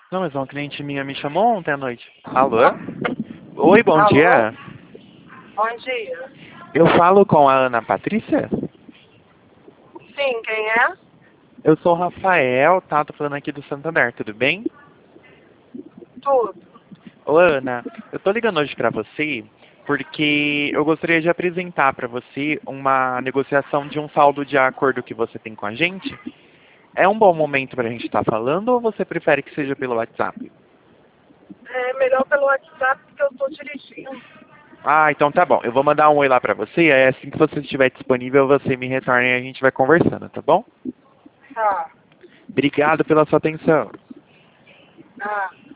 Não, mas uma cliente minha me chamou ontem à noite. Alô? Oi, bom Alô? dia. Bom dia. Eu falo com a Ana Patrícia? Sim, quem é? Eu sou o Rafael, tá? Tô falando aqui do Santander, tudo bem? Tudo. Ô, Ana, eu tô ligando hoje pra você porque eu gostaria de apresentar pra você uma negociação de um saldo de acordo que você tem com a gente. É um bom momento pra gente estar falando ou você prefere que seja pelo WhatsApp? É melhor pelo WhatsApp porque eu tô dirigindo. Ah, então tá bom. Eu vou mandar um oi lá pra você, aí assim que você estiver disponível, você me retorna e a gente vai conversando, tá bom? Tá. Obrigado pela sua atenção. Ah.